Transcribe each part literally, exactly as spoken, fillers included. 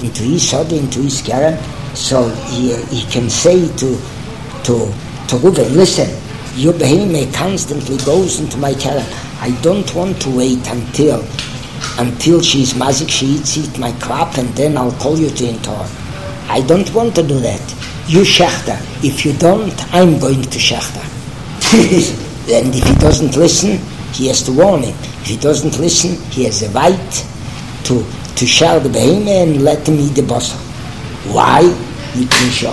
into his soda, into his keren, so he, he can say to to to Reuven, listen, your behemoth constantly goes into my keren. I don't want to wait until until she's mazik, she eats eat my crop, and then I'll call you to enter. I don't want to do that. You shechter. If you don't, I'm going to shechter. And if he doesn't listen, he has to warn him. If he doesn't listen, he has a right to to share the behemoth and let him eat the basar. Why? In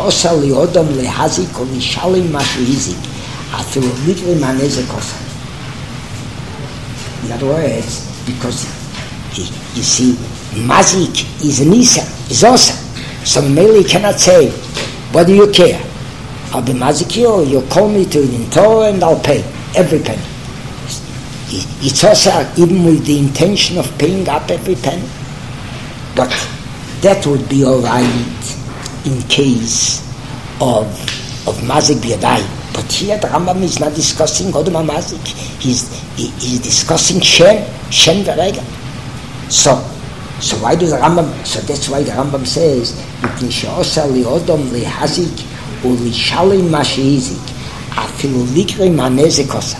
other words, because you see, mazik is an isa, is awesome. So Meli cannot say, what do you care? I'll be mazik you, or you'll call me to an Torah and I'll pay every penny. It's also even with the intention of paying up every penny. But that would be all right in case of of mazik biyadai. But here the Rambam is not discussing Goduma mazik. He's he, he's discussing shen shen v'regel. So so why does the Rambam? So that's why the Rambam says it nishosa liodom lihazik ulishalim mashizik afilu likri manezikosa.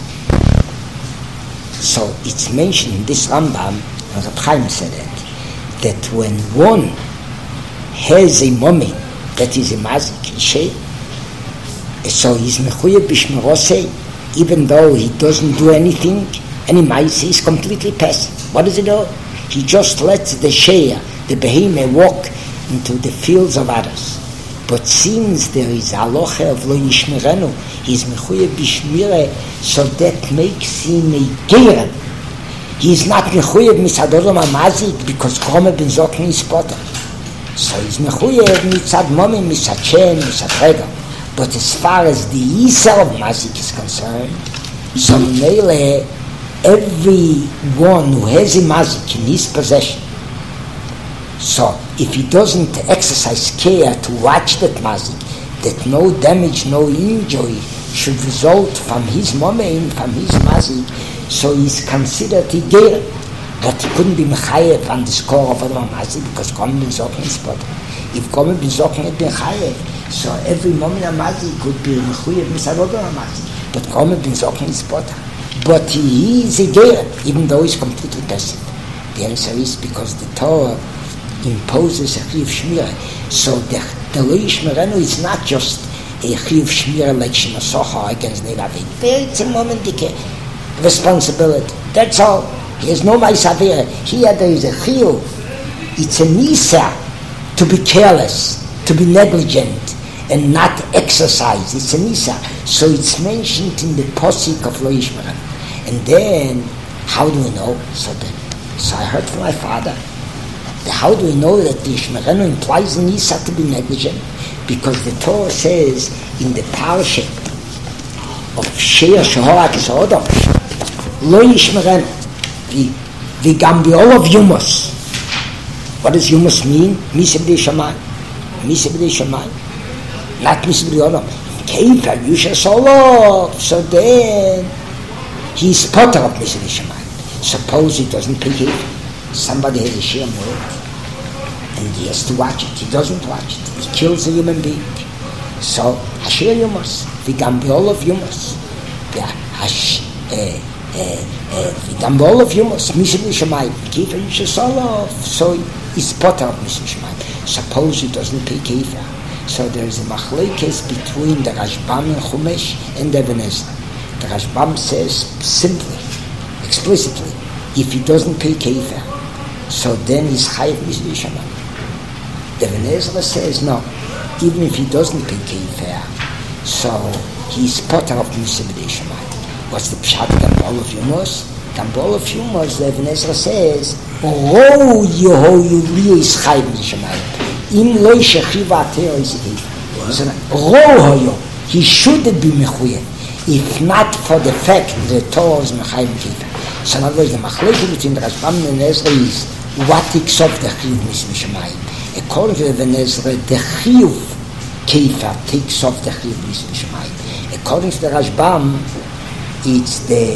So it's mentioned in this Rambam, and Reb Chaim said that, that when one has a moment that is a mazik, shei, so he's mechuyah b'shmerosei, even though he doesn't do anything, any mazik, he's completely passive. What does he do? He just lets the shei, the behemoth, walk into the fields of others. But since there is halacha of lo yishmerenu, he's mechuyah b'shmire, so that makes him a geir. He is not mechuyah mitzadodom amazik because Krome ben Zokin is potter. So he's mechuyah mitzad momin, mitzad shen, mitzad regel. But as far as the Yisrael of mazik is concerned, so mele everyone who has a mazik in his possession, so if he doesn't exercise care to watch that mazik, that no damage, no injury should result from his momein, from his mazik, so he's considered a ger. But he couldn't be mechayev on the score of a mazik because Gomer ben Zokin is potter. If Gomer ben Zokin had been chayev, so every momein a mazik could be mechayev mitzadodom a mazik. But Gomer ben Zokin is potter. But he is a ger, even though he's completely passive. The answer is because the Torah imposes a chiyuv shmira. So the the lo yishmerenu is not just a chiyuv shmira like shemasocha against neiravim. It's a momentary responsibility. That's all. He has no ma'asavira. Here there is a chiyuv. It's a nisa to be careless, to be negligent, and not exercise. It's a nisa. So it's mentioned in the posik of lo yishmerenu. And then, how do we know? So, the, so I heard from my father. How do we know that the Yishmerenu implies the Nisa to be negligent? Because the Torah says in the parasha of Sheir Shehorak Sodom, Lo Yishmerenu, the Gambi all of Yumos. What does Yumos mean? Misa b'dei Shamayim. Misa b'dei Shamayim. Not Misa b'dei Odom. Keipah, Yusha Solov. So then, he's potter of Misa b'dei Shamayim. Suppose he doesn't pay Keipah. Somebody has a sheer mood and he has to watch it. He doesn't watch it. He kills a human being. So, Hashir Yumas, Vigambol of Yumas. Yeah, Hash, eh, eh, eh, Vigambol of Yumas, Mishim Shamayim, Kifa Yishasolov. So, he's potter of Mishim Shamayim. Suppose he doesn't pay Kifa. So, there is a machlekes between the Rashbam and Chumash and the Even Ezra. The Rashbam says simply, explicitly, if he doesn't pay Kifa, so then he's chayiv misbei shamayim. The Even Ezra says no, even if he doesn't pay keifah, so he's potter of misbei shamayim. What's the pshat Gambol of Yumos? Gambol of Yumos, the Even Ezra says, Ro yeho yulio is chayiv misbei shamayim. Im lo yishechiva ateo is keifah. Ro hoyo, he shouldn't be mechuyev, if not for the fact that the Torah is mechayiv keifah. So in other words, the machlekes between the Rashbam and Ezra is what takes off the chiyuv misbei shamayim. According to the Ezra, the chiyuv keifah takes off the chiyuv misbei shamayim. According to the Rashbam, it's the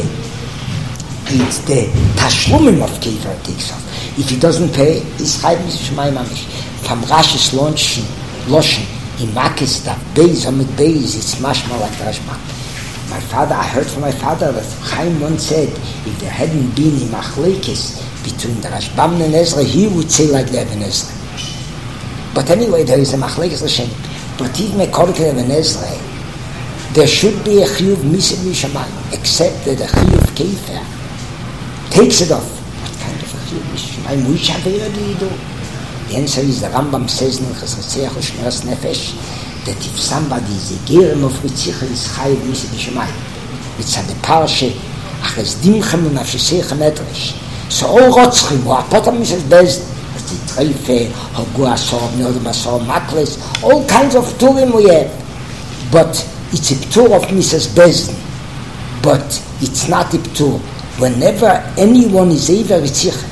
it's the tashlumim of keifah takes off. If he doesn't pay, it's chiyuv misbei shamayim amish. from Rashi's Loschen, Loschen, in Makis, that Beis, on the Beis, it's mashma like Rashbam. My father, I heard from my father that Chaim once said, if there hadn't been a machlekes between the Rashbam and Ezra, he would say like the Ibn Ezra. But anyway, there is a machlekes Hashem. But even according to Ibn Ezra, there should be a chiyuv misid mishamayim, except that a chiyuv kefer takes it off. What kind of a chiyuv mishamayim? Which avera do you do? The answer is the Rambam says in Chesed Shmiras Nefesh that if somebody is a gerem of Ritzicha is chayiv misid mishamayim. It's at the parsha achas dimchem unafshisechem edresh. So all rotzchim who are potam mishes bezd, as the treife, hogu asor, neodem asor, makles, all kinds of turim we have. But it's a ptur of Misses Bezdin, but it's not a ptur. Whenever anyone is Eiver Ritzicha,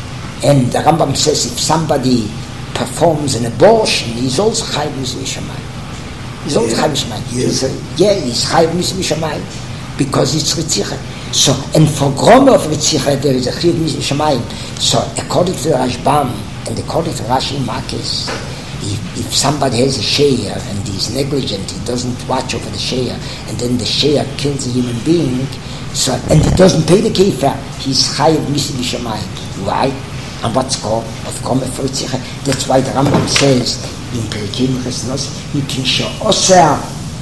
and the Rambam says if somebody performs an abortion, he's also Chayiv Misid Mishamayim. He's also Chayiv Mishamayim. Yeah, he's Chayiv Misid Mishamayim because it's Ritzicha. So, and for Groma of Ritzicha, there is a Chayiv Misid Mishamayim. So, according to the Rashbam and according to Rashi Makis, If, if somebody has a share and he's negligent, he doesn't watch over the share, and then the share kills a human being, so and he doesn't pay the kefer, he's chayiv misid mishamayim. Why? And what's called of Groma for Ritzicha? That's why the Rambam says in Perikim Chesnos, you can show oser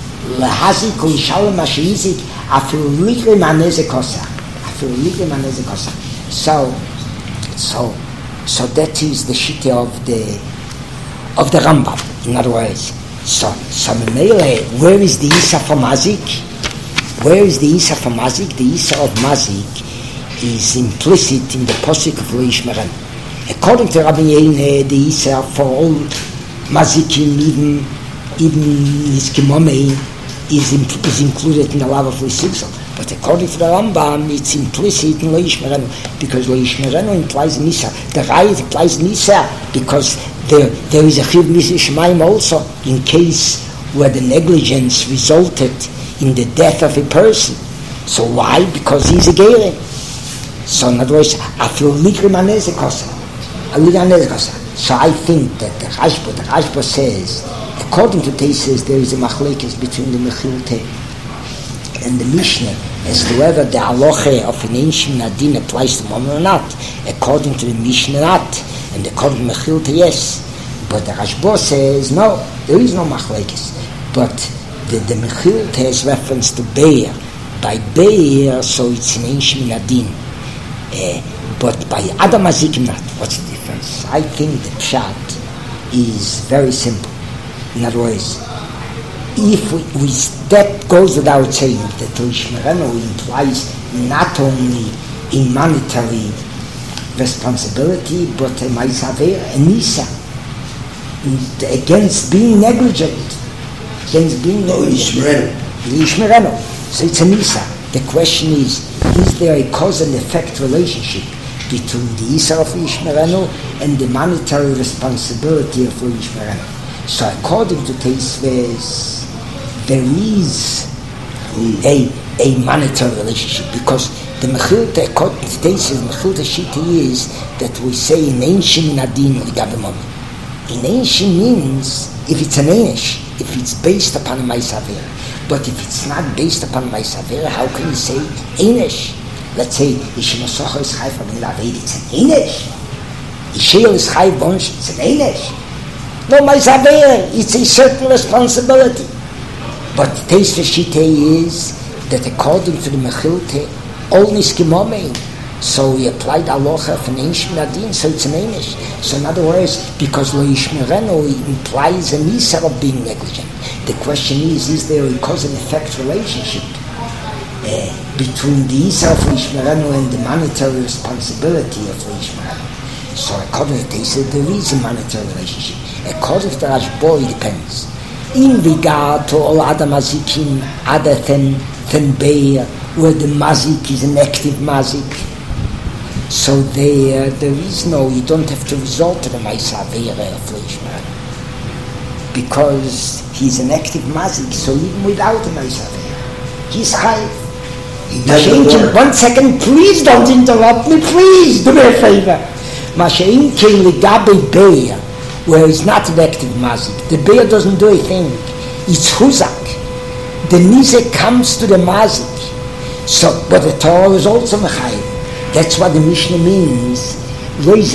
lehazik or yishalom mashizik afil ligre maneze kosa, afil ligre maneze kosa. So, so, so that is the shita of the. of the Rambam, in other words. So, so Mele, where is the Isa for Mazik? Where is the Isa for Mazik? The Isa of Mazik is implicit in the Posik of Lo Yishmeren. According to Rabbi Yehuda, the Isa for all Mazikim, even, even Niskimomei, is, imp- is included in the love of Lo Yisrael. But according to the Rambam, it's implicit in Lo Yishmerenu, because Lo Yishmerenu implies Nisa. The Rayit implies Nisa, because there, there is a Chiv Misid Shemaim also, in case where the negligence resulted in the death of a person. So why? Because he's a Gerim. So in other words, I feel Ligrim Anezekosa. So I think that the Rashba, the Rashba says, according to Tesis, there is a machlekes between the Mechilteh and the Mishnah as to whether the halacha of an ancient Nadin applies to Mom or not. According to the Mishnah, not. And according to Mechilta, yes. But the Rashba says, no, there is no machlekes. But the, the Mechilta has reference to Beir. By Beir, so it's an ancient Nadin. Uh, but by Adam Azikim, not. What's the difference? I think the Pshat is very simple. In other words, if we, we, that goes without saying that Lo Yishmerenu implies not only a monetary responsibility, but a ma'asaver, a nisa, against being negligent, against being Lo Yishmerenu. Lo Yishmerenu. So it's a nisa. The question is, is there a cause and effect relationship between the Isar of Lo Yishmerenu and the monetary responsibility of Lo Yishmerenu? So according to Teisves, there is a, a monetary relationship, because the Mechilta, according to Teisves, Mechilta Shita is that we say in ancient Nadin Ligabimon. In ancient means if it's an Einish, if it's based upon a Ma'asaver. But if it's not based upon a Ma'asaver, how can you say Einish? Let's say Ishimosocha is Chayv from Lavid, it's an Einish. Ishel is Chayv Bonsh, it's an Einish. No Ma'asaver, it's a certain responsibility. But the taste of Shita is that according to the Mechilta, all Niskimomei, so we applied Aloha of an ancient Nadin, so it's an Einish. So in other words, because Lo Yishmerenu implies a Nisa of being negligent. The question is, is there a cause and effect relationship uh, between the Isa of Lo Yishmerenu and the monetary responsibility of Lo Yishmerenu? So according to they said there is a monetary relationship. According to the Rashba, it depends. In regard to all other mazikim, other than, than Beir, where the mazik is an active mazik, so there, there is no, you don't have to resort to the Ma'asaver of Lo Yishmerenu, because he's an active mazik, so even without the Ma'asaver, he's Chayv. Masha'inkin, one second, please don't interrupt me, please, do me a favor. Masha'inkin ligabe Beir, where it's not an active mazik. The bear doesn't do a thing. It's huzak. The nizek comes to the mazik. So, but the Torah is also mechayiv. That's what the Mishnah means. Because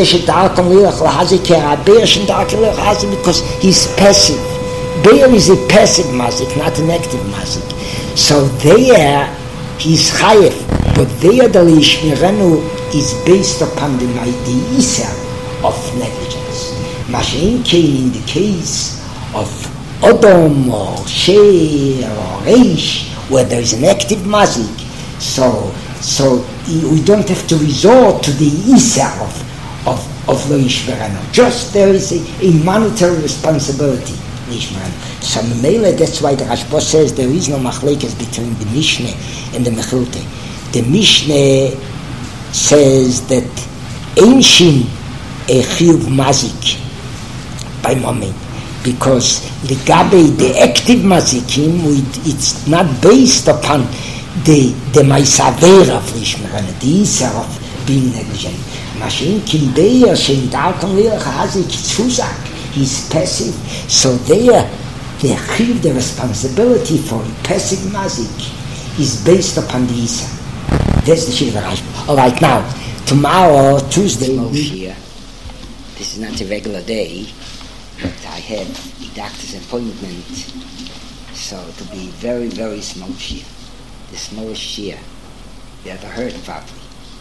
he's passive. Bear is a passive mazik, not an active mazik. So there, he's chayiv. But there, the lishmirenu is based upon the the iser of negligence. Mashen came in the case of Odom or Sheir or Reish, where there is an active mazik. So, so we don't have to resort to the iser of of of lishmirenu. Just there is a, a monetary responsibility. So Mele, that's why the Rashba says there is no machlekes between the Mishnah and the Mechilte. The Mishnah says that Einshim a chiyuv mazik by moment, because the gabe, the active mazikim, it's not based upon the the ma'asaver of lishmerana, the iser of being negligent. Mashin kilbeya shem darkon leach hazik tzuzak. He's passive, so there the chiv, the responsibility for passive mazik is based upon the isa. That's the shiva Rashba. All right, now tomorrow, Tuesday, here. This is not a regular day, but I have a doctor's appointment, so it'll be very, very small shir. The smallest shir you ever heard probably.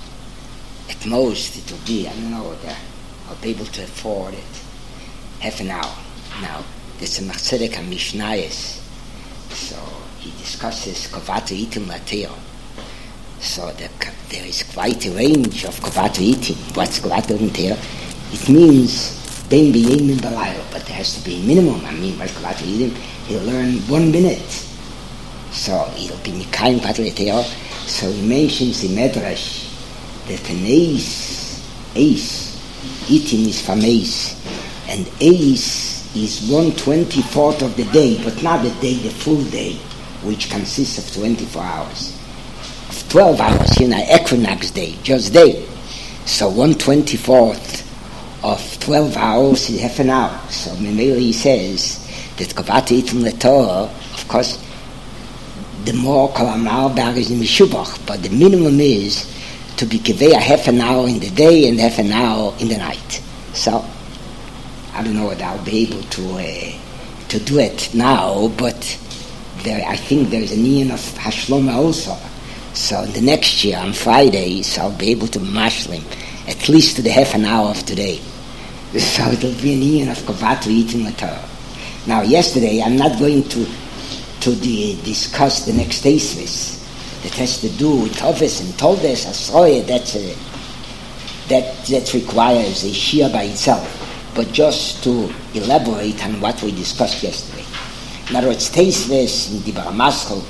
At most, it will be, I don't know, I'll be able to afford it. Half an hour. Now, there's a Machzedek HaMishnayos, so he discusses Kovatu Itim Lateo. So the, there is quite a range of Kovatu Itim. What's Kovatu Itim? It means Ben B'Yemim B'Laylo, but there has to be a minimum. I mean, what Kovatu Itim, he'll learn one minute. So he'll be Mikayim Kovatu Lateo. So he mentions the Medrash that an ace, ace, Itim is from ace. And Ace is one twenty-fourth of the day, but not the day, the full day, which consists of twenty-four hours. Of twelve hours, you know, equinox day, just day. So one twenty-fourth of twelve hours is half an hour. So Memeli says that Kovatu Itim L'Torah, of course, the more Kalamar Bar is in Meshubach, but the minimum is to be Kivei a half an hour in the day and half an hour in the night. So I don't know whether I'll be able to uh, to do it now, but there, I think there is an Ian of Hashloma also. So the next year on Friday, so I'll be able to mashlim at least to the half an hour of today. So it'll be an Ian of Kovatu Itim L'Torah. Now, yesterday I'm not going to to the, discuss the next Teisvis that has to do with Tovis and Toldes Asroye. That's a, that that requires a shir by itself. But just to elaborate on what we discussed yesterday. In other words, Teisves in the Baramaschal,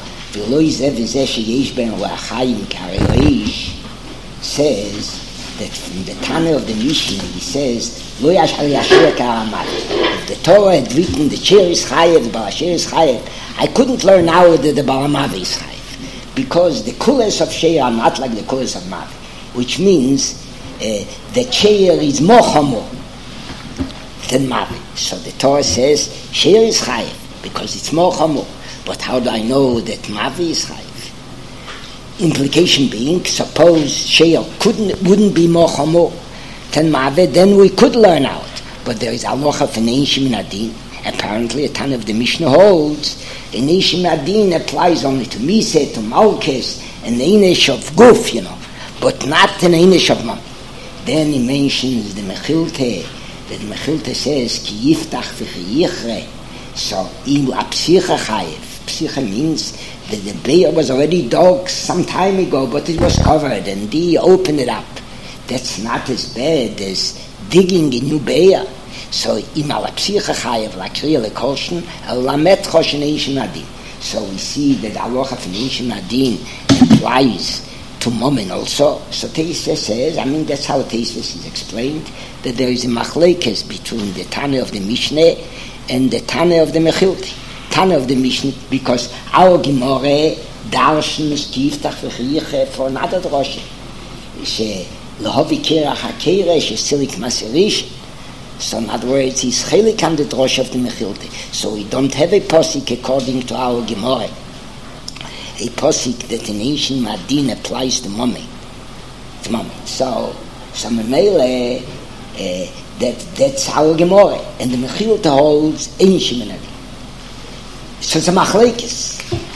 says that from the Tana of the Mishnah, he says, if the Torah had written the Shir is Chayev, the Balashir is Chayev, I couldn't learn now that the Balamavi is Chayev, because the Kules of Shir are not like the Kules of Mavi, which means uh, the Shir is more chomo than Mavi. So the Torah says, Shir is Chayev, because it's more chomo. But how do I know that Mavi is Chayev? Implication being, suppose Shir couldn't, wouldn't be more chomo than Mavi, then we could learn out. But there is Aloha for Neishim Adin. Apparently, a ton of the Mishnah holds, the Neishim Adin applies only to Mise, to Malkes, and the Einesh of Guf, you know, but not the Einesh of Mami. Then he mentions the Mechilte. The Mechilte says, Ki yiftach v'chi yichre. So, ilu apsicha chayev. Psicha means that the bear was already dug some time ago, but it was covered, and he opened it up. That's not as bad as digging a new bear. So, im al apsicha chayev, like real kolshen, al lamet choshen eishim adin. So we see that aloha from eishim adin applies to Momin also. So Teisves says, I mean, that's how Teisves is explained, that there is a machlekes between the Tana of the Mishnah and the Tana of the Mechilte. Tana of the Mishnah, because our Gemore darshens kiftach v'chiyiche for another droshe. She lehovi kirach hakere, she silik masirish. So in other words, he's chelik on the drosh of the Mechilte. So we don't have a posik according to our Gemara. A posik that in ancient Madin applies to Mummy. To Mummy. So, so Memele, uh, that, that's our Gemara. And the Mechilte holds ancient Madin. So it's a machlekes.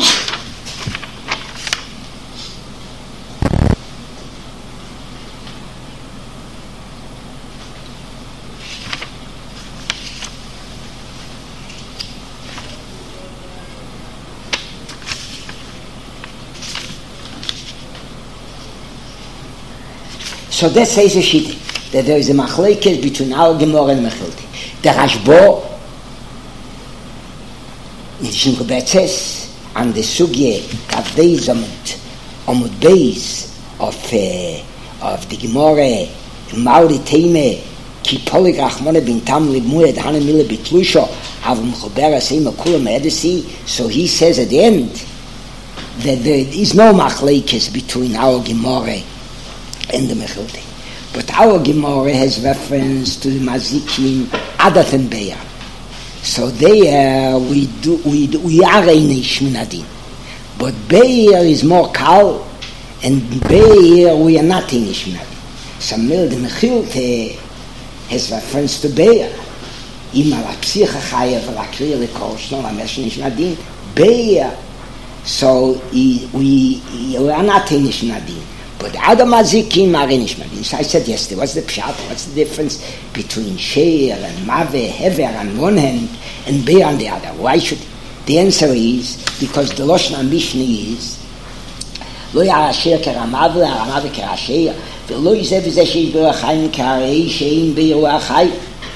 So that says a shitty, that there is a machlekes between our Gemara and Mechilte. The Rashbo, in the Shinko Betzes, and the Sugye, Kavdeiz Amud, Amud Beis, of, uh, of the Gemara, Mauri Teime, Ki Polig Rachmone bin Tam Libmued, Hane Mille Bitlusho, Avum Chobera Seima Kula Medisi. So he says at the end that there is no machlekes between our Gemara and the Mechilte. But our Gemara has reference to the Mazikim other than Be'er. So there we do we do, we are in Ishminadin. But Be'er is more kal, and Be'er we are not in Ishminadin. So Mil the Mechilte has reference to Be'er. Ima la psicha chayev la kriya le kol shno la mesh Ishminadin. Be'er. So we, we, we are not in Ishminadin. But other mazikim are in Ishmael. So I said yesterday, what's the pshat? What's the difference between sheir and mave, hever on one hand, and be'er on the other? Why should? The answer is because the Lashon Mishnah is lo yara sheir kera mave, yara mave kera sheir, v'lo yizeh v'zeh sheish b'rachayim k'arei shein b'rachayim,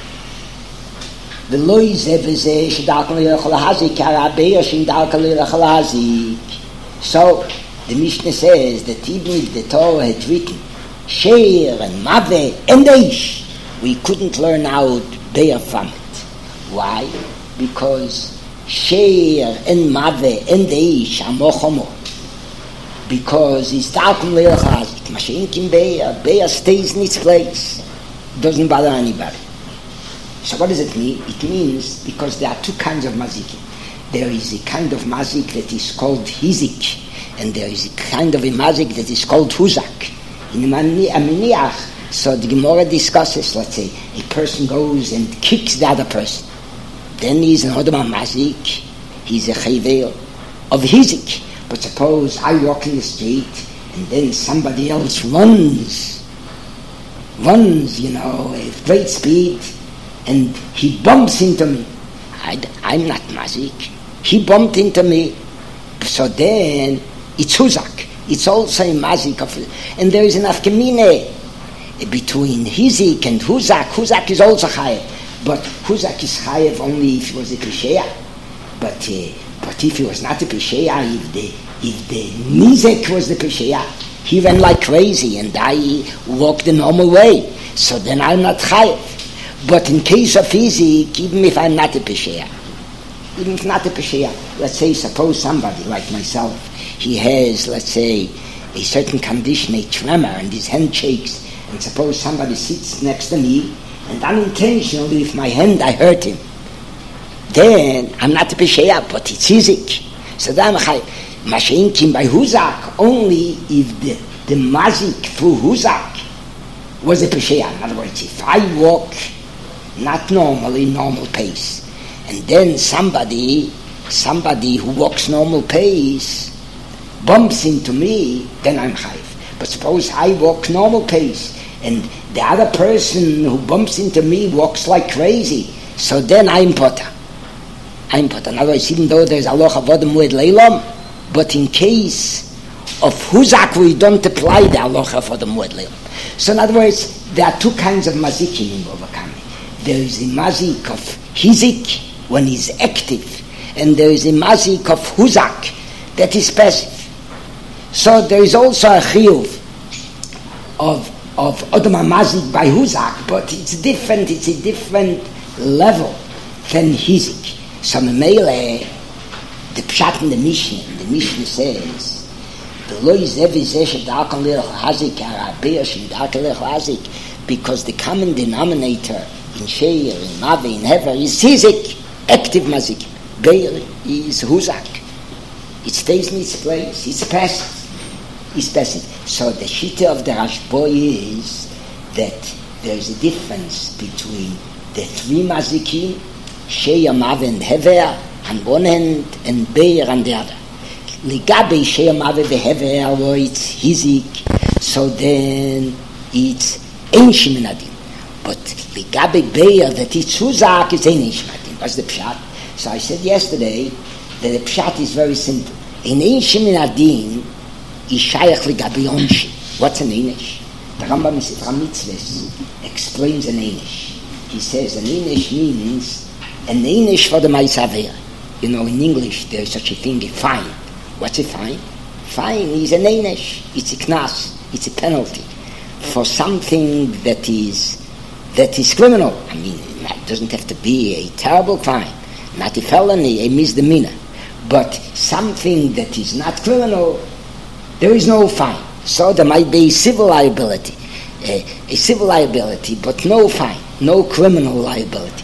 v'lo yizeh v'zeh shedarkan l'yachal hazik k'ara be'er shein darkan l'yachal hazik. So the Mishnah says that even if the Torah had written Sheir and Mave and Eish, we couldn't learn out Be'er from it. Why? Because Sheir and Mave and Eish are Mochomo. Because it's Talkum Le'er Chazik. Mashenkim Be'er. Be'er stays in its place. Doesn't bother anybody. So what does it mean? It means because there are two kinds of mazikim. There is a kind of mazik that is called hizik, and there is a kind of a mazik that is called huzak. In Aminiach, so the Gemara discusses, let's say, a person goes and kicks the other person. Then he's an Hodama mazik, he's a chayvel of hizik. But suppose I walk in the street, and then somebody else runs, runs, you know, at great speed, and he bumps into me. I, I'm not mazik. He bumped into me. So then, it's huzak. It's also a mazik of it. And there is an afkamine between hizik and huzak. Huzak is also chayev. But huzak is chayev only if it was a pisheya. But, uh, but if it was not a pisheya, if the, if the nizek was the pisheya, he ran like crazy and I walked the normal way. So then I'm not chayev. But in case of hizik, even if I'm not a pisheya, even if not a pesheya, let's say, suppose somebody like myself, he has, let's say, a certain condition, a tremor, and his hand shakes, and suppose somebody sits next to me, and unintentionally, with my hand, I hurt him. Then, I'm not a pesheya, but it's hizik. So then, Mashenkim by huzak, only if the, the mazik through huzak was a pesheya. In other words, if I walk not normally, normal pace, and then somebody, somebody who walks normal pace bumps into me, then I'm chayiv. But suppose I walk normal pace, and the other person who bumps into me walks like crazy, so then I'm potter. I'm potter. In other words, even though there's Allah avodim mued leilam, but in case of huzak, we don't apply the Allah avodim mued leilam. So in other words, there are two kinds of mazikim in overcoming. There is a mazik of hizik, when he's active, and there is a mazik of huzak that is passive. So there is also a chiyuv of of odama mazik by huzak, but it's different. It's a different level than hizik. So memele, the pshat in the Mishnah, the Mishnah says, because the common denominator in Sheir, in Mave, in Hever, is Hizik, active Mazik. Beir is Huzak. It stays in its place, it's passive. It's passive. So the Shita of the Rashba is that there is a difference between the three Mazikim, Sheir, Mave, and Hever, on one hand, and Beir on the other. Ligabe Sheir, Mave, Hever, where it's Hizik, so then it's Ein Sheminadin. But Ligabe Beir, that it's Huzak, it's Ein Sheminadin. What's the Pshat? So I said yesterday that the Pshat is very simple. In Ein Sheminadin is Shayach Ligabe Onshi. What's an Einish? The Rambam in Sifra Mitzvahs explains an Einish. He says an Einish means an Einish for the Ma'asaver. You know, in English there is such a thing, a fine. What's a fine? Fine is an Einish. It's a knas. It's a penalty for something that is that is criminal. I mean, it doesn't have to be a terrible crime, not a felony, a misdemeanor, but something that is not criminal. There is no fine. So there might be civil liability, a, a civil liability, but no fine, no criminal liability.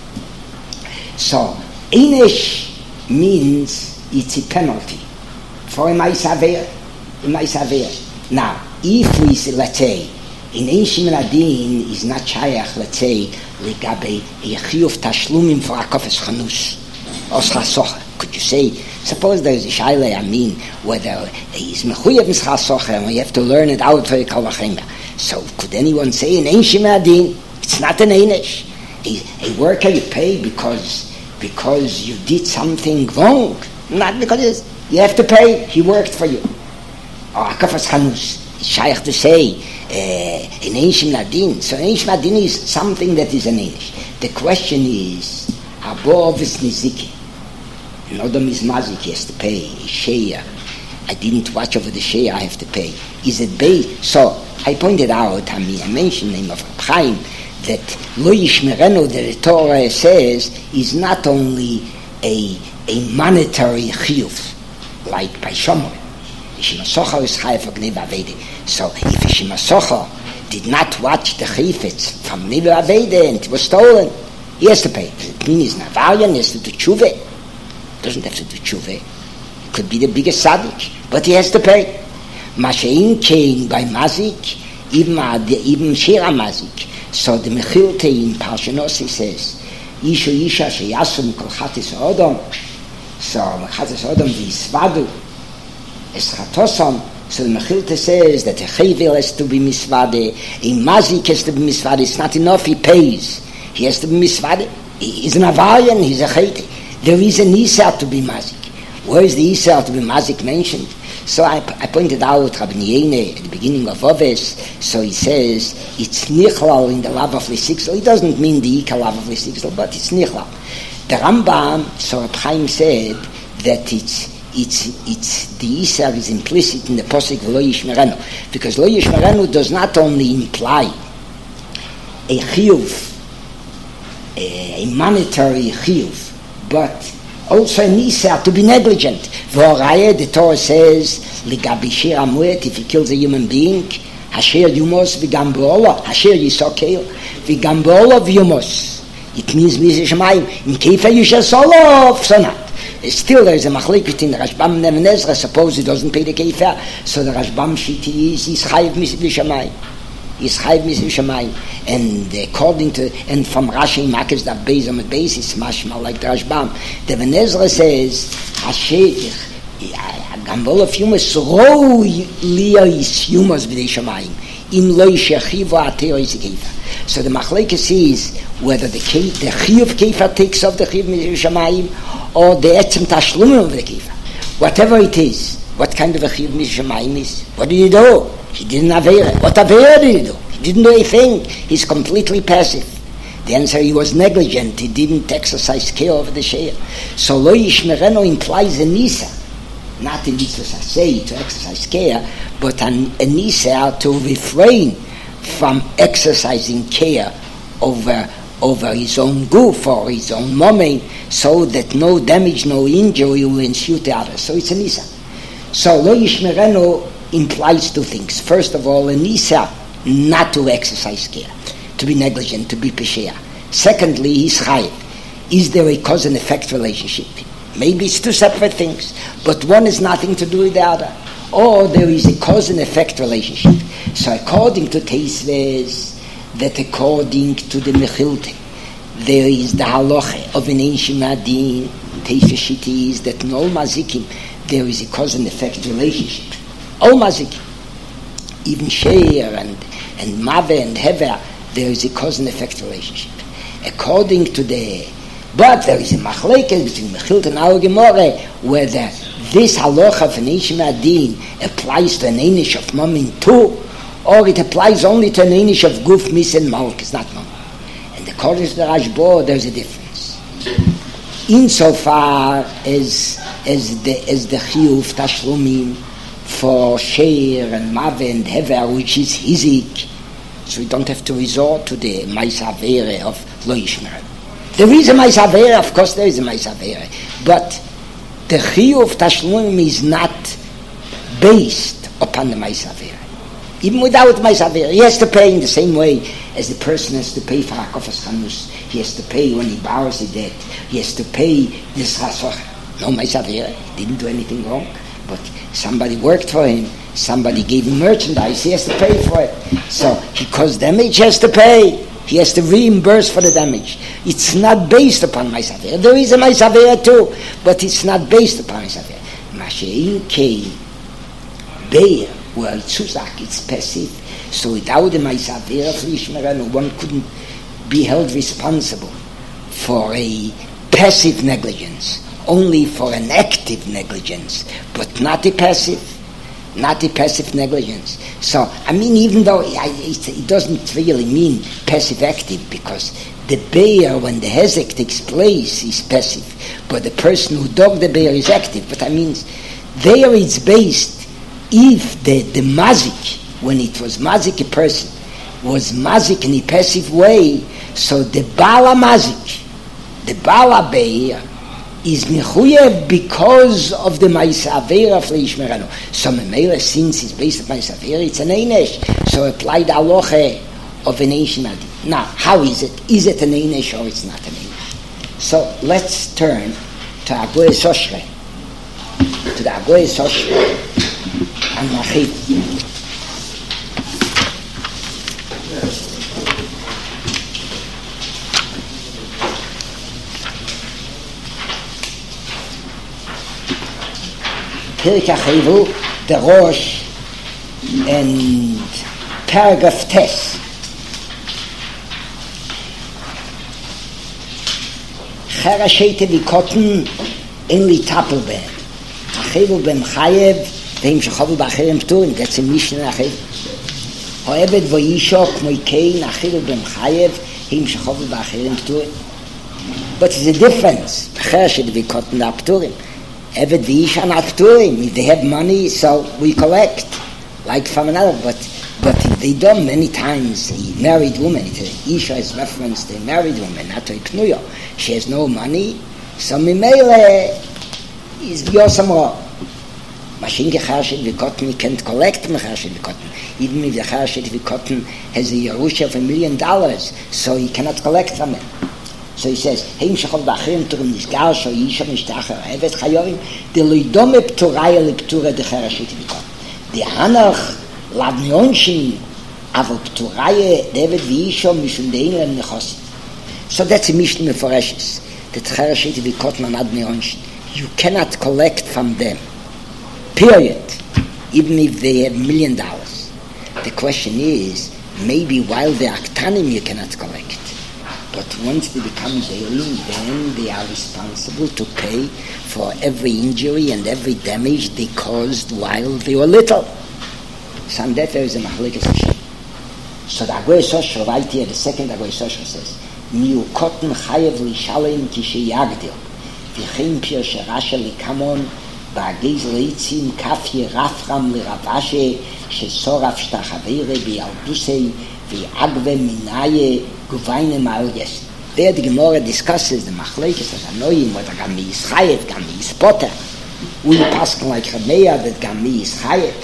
So Einish means it's a penalty for a Ma'asaver, a Ma'asaver. Now, if we say, let's say, in Ein Sheminadin is not Shayach, let's say, Ligabe a Chiyuv Tashlumim for a Kofes Chanus, Os Chasocha. Could you say, suppose there is a Shaila, I mean, whether he's Mechuyev in Chasocha and we have to learn it out for a Kalachemah. So could anyone say in Ein Sheminadin, it's not an Einish. A, a worker you pay because because you did something wrong, not because you have to pay, he worked for you. Or Akafas Chanus, it's Shaykh to say, uh, in Ein Sheminadin. So Ein Sheminadin is something that is an Einish. The question is, Abov is Niziki. An Odom is Mazik, he has to pay, a Sheya. I didn't watch over the Sheya, I have to pay. Is it Bay? So, I pointed out, I mean, I mentioned the name of Reb Chaim, that Lo Yishmerenu, the Torah says, is not only a, a monetary chiyuv, like by Shomer. Yishimasocha is chayav for Gnei Aveda. So if Yishimasocha did not watch the chayfetz from Gnei Aveda and it was stolen, he has to pay. It means Navarian, he has to do tshuva. Doesn't have to do tshuva. It could be the biggest tzaddik, but he has to pay. Mashein Kain by Mazik, even even Shira Mazik. So the Mechilte in Parshanossi says, Isha Isha Sheyasum Kol Chatis Odom. So Chatis Odom V'Yisvadu Es Chatosom. So the Mechilte says that a Chayvel has to be Misvade, a Mazik has to be Misvade. It's not enough, he pays. He has to be Misvade. He's an Avarian, he's a Chayte. There is an Isar to be Mazik. Where is the Isar to be Mazik mentioned? So I, I pointed out Rabbi Niene at the beginning of Oves, so he says it's Nichlal in the Lav of Lisiksel. It doesn't mean the Ika Lav of Lisiksel, but it's Nichlal. The Rambam, so Reb Chaim said that it's it's it's the Isar is implicit in the Posek Lo Yishmerenu, because Lo Yishmerenu does not only imply a chiyuv, a, a monetary chiyuv, but also an Isar to be negligent. V'oraya, the Torah says, Ligabi shir amuet, if he kills a human being, Hasher yumos v'gambola, Hasher yisokel, v'gambola v'yumos. It means Mizeh Shemayim, in Kefa Yishal Solof, so not. Still there is a machlek between the Rashbam and Ibn Ezra, suppose he doesn't pay the Kefa, so the Rashbam Shiti is, he's Chayiv Mizeh Shemayim. He's Chayiv Mizeh Shemayim. And according to, and from Rashi Makis Dav Beis on the basis, mashma like the Rashbam, the Ibn Ezra says, Hasher, Gambol of Yumas, Ro Liyos Yumas B'dei Shemayim, Im Lo Yishachiva Ateo Yisikefa. So the machlekes is whether the the Chiyuv Kefa takes off the Chiyuv Mizeh Shemayim or the Etzem Tashlumim of the Kefa. Whatever it is, what kind of a Chiyuv Mizeh Shemayim is? What did he do? He didn't aveir. What aveir did he do? He didn't do a thing. He's completely passive. The answer, he was negligent. He didn't exercise care over the Sheir. So Lo Yishmerenu implies a Nisa. Not a Nisa say to exercise care, but an, a Nisa to refrain from exercising care over over his own goof or his own moment, so that no damage, no injury will ensue to others. So it's a Nisa. So Lo Yishmerenu implies two things. First of all, a Nisa not to exercise care, to be negligent, to be pesheya. Secondly, he's chayiv. Is there a cause and effect relationship? Maybe it's two separate things, but one has nothing to do with the other. Or there is a cause and effect relationship. So according to Teisves, that according to the Mechilte, there is the halacha of an ancient adin. Teisves is that in all mazikim there is a cause and effect relationship. All mazikim, even sheir and and mave and hever, there is a cause and effect relationship. According to the, but there is a machlekes between Mechilte and our Gemara whether this halacha of an ancient adin applies to an einish of mamin too, or it applies only to an einish of guf mis and malk. It's not mamin. And according to the Rashba, there's a difference. Insofar as as the as the chiyuv tashlumim for sheir and mave and hever, which is hizik, so we don't have to resort to the ma'aseh of lo yishmer. There is a ma'aseh, of course there is a ma'aseh, but the chiyuv tashlumim is not based upon the ma'aseh. Even without ma'aseh, he has to pay in the same way as the person has to pay for hakofas chanus. He has to pay when he borrows a debt. He has to pay this chasoch. No ma'aseh, he didn't do anything wrong, but somebody worked for him. Somebody gave him merchandise. He has to pay for it. So he caused damage. He has to pay. He has to reimburse for the damage. It's not based upon ma'aseh. There is a ma'aseh too, but it's not based upon ma'aseh. Mashein kei beir. Well, Tzuzak, it's passive. So without the Ma'aseh of Lishmeranu, one couldn't be held responsible for a passive negligence, only for an active negligence, but not a passive, not a passive negligence. So, I mean, even though it, it doesn't really mean passive-active, because the bear, when the hezek takes place, is passive, but the person who dug the bear is active. But I mean, there it's based. If the, the mazik, when it was mazik a person, was mazik in a passive way, so the bala mazik, the bala beir, is mechuyev because of the ma'aseh avera of leishmeranu. So memela, since it's based on ma'aseh avera, it's an einesh. So apply the aloche of an ancient adi. Now, how is it? Is it an einesh or it's not an einesh? So let's turn to Agoye Soshre, to the Agoye Soshre. And Machid. Pirkei HaChayvu, the Rosh, and paragraph Tes. Charashete v'kotten en li tapel ben. HaChayvu ben Chayev, והם שחובו באחרים פטורים, that's a Mishnah אחר. העבד ואישו כמו קיין, אחיו במחייב, הם שחובו באחרים פטורים. But there's a difference. אחר שדביקות נה פטורים. עבד ואישו are not פטורים. If they have money, so we collect. Like from another, but but they don't many times. A married woman, Isha is reference to a married woman, not to a pnuyo. She has no money, so Mimele is Yosamro. Machine Chashet V'Kotten, you can't collect Chashet V'Kotten. Even if the Chashet V'Kotten has a Yerusha of a million dollars, so he cannot collect from it. So he says, Heim Shechov B'Achirim Turim Nizgar, Sho Yisha Mishtacher, Evet Chayorim, De Loidome P'Toraya L'P'Tura De Chashet V'Kotten. The Hanach, Ladni Onshin, Avo P'Toraya, David V'Yisha, Mishum Dein Lem Nechosim. So that's a Mishnah Meforeshes. The Chashet V'Kotten and Adni Onshin. You cannot collect from them. Period. Even if they have a million dollars. The question is, maybe while they are Aktanim you cannot collect. But once they become Beilim, then they are responsible to pay for every injury and every damage they caused while they were little. So on that there is a Machlekes Hashem. So the Agoye Soshra right here, the second Agoye Soshra says, Miu kotten chayev li shalem kishe yagdil, v'chein pir sherasha li kamon, והגז ליצים כפי רפרם לרבשה שסורף שתחווירה ביאלדוסי ויעגבה מנאיה גוביינה מעל יסן. There the Gemara discusses the machlekes as anoyim, whether Gami is chayev, Gami is poter. We paskin like Rameya that Gami is chayev.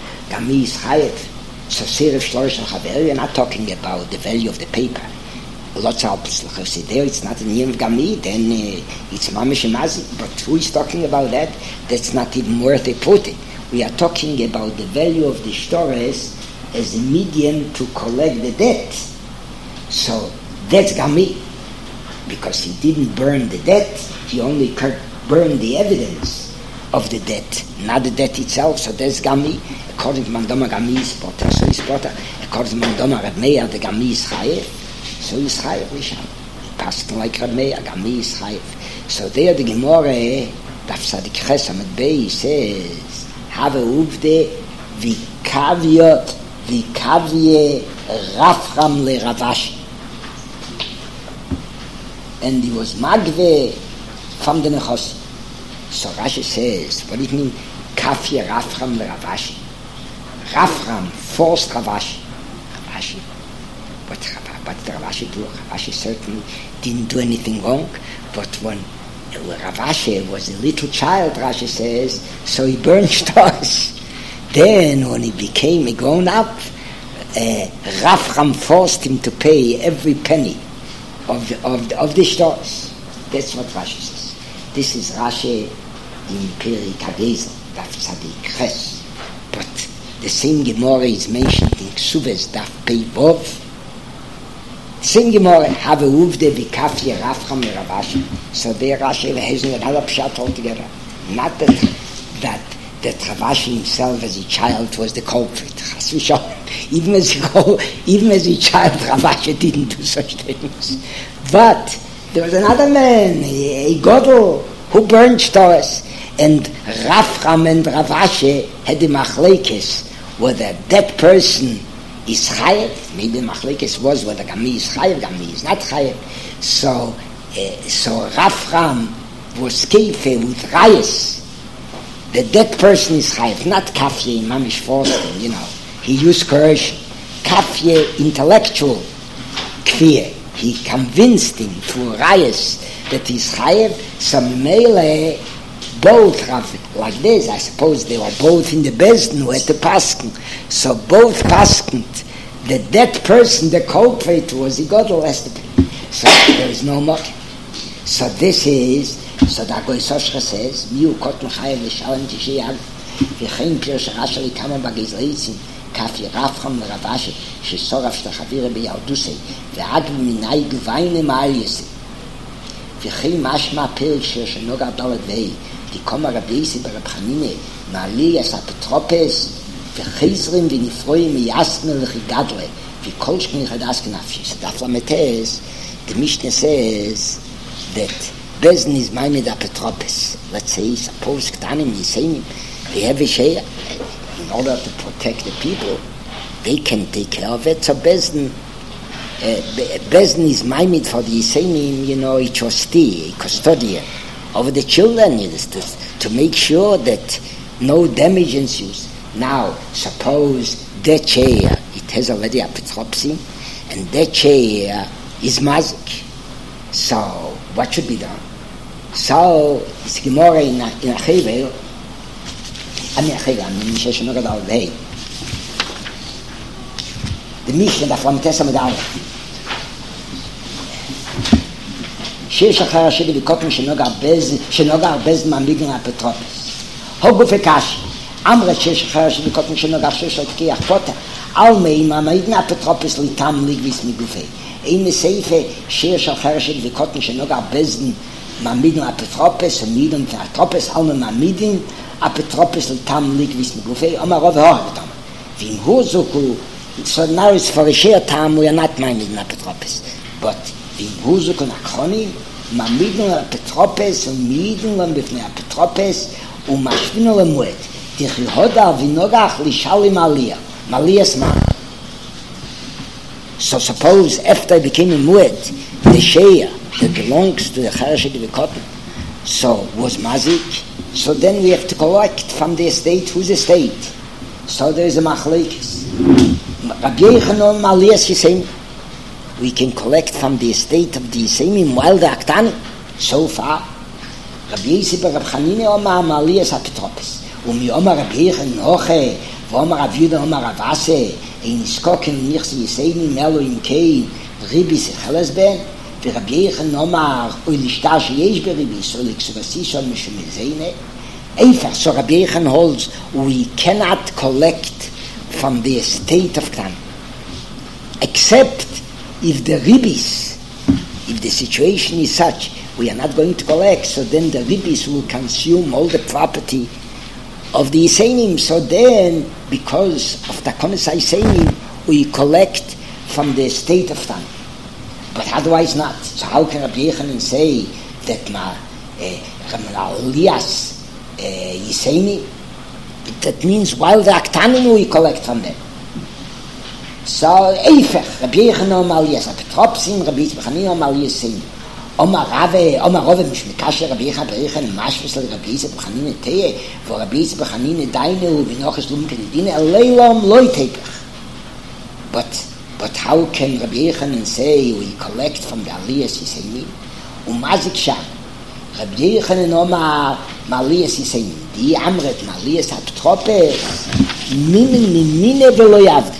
Gami is chayev. So Serif Shlosh al Chaver, we're not talking about the value of the paper. lots of Alpes. See, there it's not in Yom Gami, then uh, it's Mamish Mazi. But who is talking about that? That's not even worth a put it. We are talking about the value of the Shtores as a medium to collect the debt. So that's Gami. Because he didn't burn the debt, he only burned the evidence of the debt, not the debt itself. So that's Gami. According to Mandoma, Gami is Potter. So is Potter. According to Mandoma, Reb Meir, the Gami is Chayev. So is Chayev Rishon. Passing like Reb Meir, Gami is Chayev. So there the Gemara, Daf Sadik Chesam at Bei, says, Have uvde vikavye vikavye Rafram le Ravashi. And he was magve from the Nechos. So Rashi says, what do you mean, Kafir Rafram le Ravashi? Rafram forced Ravashi. Ravashi. What, what did Ravashi do? Ravashi certainly didn't do anything wrong, but when Ravashi was a little child, Rashi says, so he burned stars. Then when he became a grown-up, uh, Rafram forced him to pay every penny of the, of the, of the stars. That's what Rashi says. This is Rashi in Peri Kagezel, Daf Tzadik Ches. But the same Gemara is mentioned in Ksubes, Daf Pei Vov. Same Gemara, have a uvde vikafye Rafram Ravashi. So there Rashi has another pshat altogether. Not that that that Ravashi himself as a child was the culprit. Even as a, even as a child, Ravashi didn't do such things. But there was another man, a, a Godel, who burned stars, and Rafram and Ravashi had the machlekes whether that person is chayev. Maybe the machlekes was whether Gami is chayev, Gami is not chayev. So, uh, so Rafram was keife with rayas. That that person is chayev, not kafye, mamish forcing, you know. He used coercion. Kafye, intellectual kfir. He convinced him through rayas that he's chayev. Some mele, both have, like this, I suppose they were both in the Bezdin who had the paskin. So both paskin that that person, the culprit, was the Godel has to pay. So there is no more. So this is, so the Agoy Soshcha says, Miu Kotn Chayev L'Shalem Tishiyag, V'chein Pir Sharashali Kama Bagizleitzin, Kafi Rafram Ravashi, Shesoraf Shtachavire B'Yaldusei, V'ad V'minai Gvayne Ma'al V'chein Mashma Pir Shir Shenoga Dalet Vei, Dikoma Rabbi Yisi Barab Chanine, Ma'aliyas Apotropes, V'chizrim V'nifroim Yasmel L'Chigadle, V'kolshkin L'Chadas Knafshi. So that Lametes, the Mishnah says that Bezdin is Maimed Apotropes. Let's say, suppose Ktanim Yisenim, they have a share, in order to protect the people, they can take care of it. So Bezdin, uh, Bezdin is Maimed for the Yisenim, you know, a trustee, a custodian over the children, is to, to make sure that no damage ensues. Now, suppose that chair, it has already apotropsy, and that chair is mazik. So, what should be done? So, it's Gemara in a Chevel, I mean, Chevel, I mean, Mishnah Nogad Al Vei. The Mishnah, the Flametesa Medal. שיש אחר השני בקוטן שנוגע בז, שנוגע בז מעמיגן אפוטרופוס. הוגו פקש, אמרת שיש אחר השני בקוטן שנוגע שיש לו תקיח פוטה, על מי מעמיגן אפוטרופוס ליטם לגביס מגופי. אין מסייפה שיש אחר השני בקוטן שנוגע בז מעמיגן אפוטרופוס, ומידן ואפוטרופוס, על מי מעמיגן אפוטרופוס ליטם לגביס מגופי, אומר רוב הורג אותם. ואם הוא זוכו, so now it's for a share time we are not minding apotropos, but in Huzuk und Akroni, man mieden an Apotropos und mieden an Bifnei Apotropos und maschwinen an Muet. Die Chihoda vinogach lishalim aliyah. Maliyah's man. So suppose after I became a Muet, the share that belongs to the Charashid Vikotten, so was Mazik, so then we have to collect from the estate, whose estate? So there is a Machlekes. Rabbi Yechanan Maliyah's Yisayim. We can collect from the estate of the Yisemim while the Aktanim. So far, Rabbi Yisi bar Rab Chanine Omar Maliyas Apotropos. Umi Omar Rabbi Yechanan Hoche, Omar Rav Yudah Omar Rav Ase, Ein Iskoken Nichsi Yisemim Elo Im Kein, ריביס חלס בן, ורבי יחן אומר, אוי לשטר שיש בריביס, אוי לקסובסי של משמזיינה, Eifach, so Rabbi Yechon holds, we cannot collect from the estate of Ktan, except if the ribis, if the situation is such, we are not going to collect, so then the ribis will consume all the property of the Yisainim. So then, because of Takonis Yisainim, we collect from the estate of Ktan. But otherwise not. So how can Rabbi Yechon say that ma uh, Elias Uh, Yisayni, that means while the Aktanim we collect from them. So, Eifech, Rabbi Yechon Omal Yes, Apetropsin, Rabbi Yitzbechani Omal Yisayni, Omar Rave, Omar Rove, Mishmikashe, Rabbi Yechon, Rabbi Yechon, Mashvesel, Rabbi Yitzbechani Neteye, for Rabbi Yitzbechani Nedainu, Vinoches Lum Kedidine, Leilam Loi Tepech. But, but how can Rabbi Yechon say we collect from the Aliyas Yisayni? Umazik Sham, Rabbi Yechon Omar Maliyas Yisayim, die Amret, Maliyas Aptropes, Minen Mimine Velo Yavdi.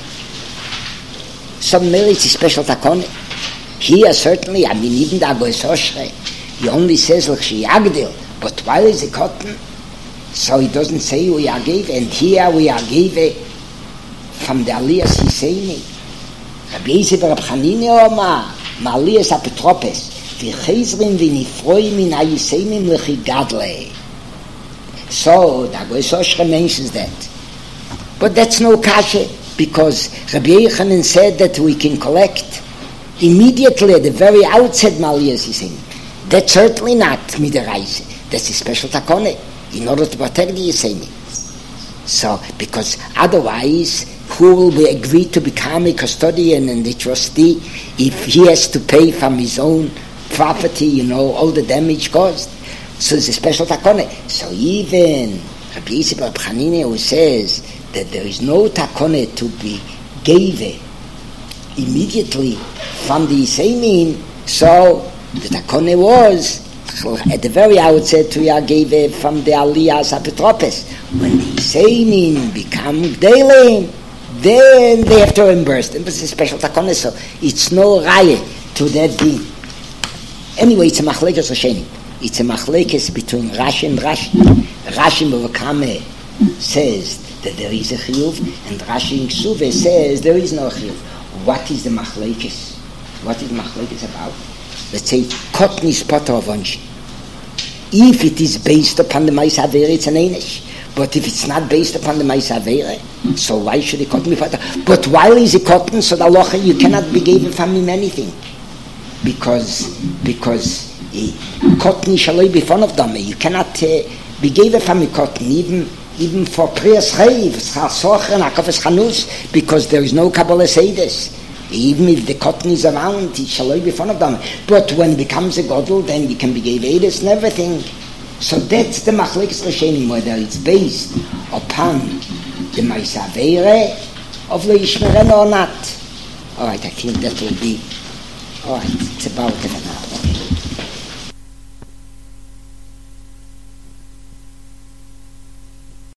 Some merits is special takone. Here certainly, I mean, even the Agoes Oshre, he only says, like she Yagdil, but while is a cotton, so he doesn't say we are gave, and here we are gave from the Aliyas Yisayim. Rabbi Yisib Rab Chanine Omar, Maliyas Aptropes, V'chezrin v'nifroi min ha'yisayim l'chigadle. So, the Agoes Oshre mentions that. But that's no kasha, because Rabbi Yochanan said that we can collect immediately at the very outset Maliyas Yisayim. That's certainly not midaraise. That's a special takone, in order to protect the Yisayim. So, because otherwise, who will be agree to become a custodian and a trustee if he has to pay from his own property, you know, all the damage caused? So it's a special takone. So even Rabbi Yisib Rab Chanine, who says that there is no takone to be gave immediately from the Yisayim, so the takone was at the very outset to ya gave from the Aliyas Apetropes. When the Yisayim become Gdelim, then they have to reimburse them. But it's a special takone, so it's no raya to that being. Anyway, it's a machlekes Rishonim. It's a machlekes between Rashi and Rashi. Rashi Mevakame says that there is a chiyuv, and Rashi in Ksuve says there is no chiyuv. What is the machlekes? What is the machlekes about? Let's say cotton is potter of onshi. If it is based upon the Ma'is Avera, it's an einish. But if it's not based upon the Ma'is Avera, so why should the cotton be potter? But while is it cotton, so the halacha you cannot be given from him anything. Because because uh, cotton shall be fond of them. You cannot uh, be given from a cotton even even for prayers chayv, socher and akafes chanus, because there is no Kabbalah say this. Even if the cotton is around, it shall be fond of them. But when it becomes a godel, then you can be gave edus and everything. So that's the machlekes Rishonim, whether it's based upon the Ma'is Avera of Leishmeren or not. All right, I think that will be. All right, it's about an hour.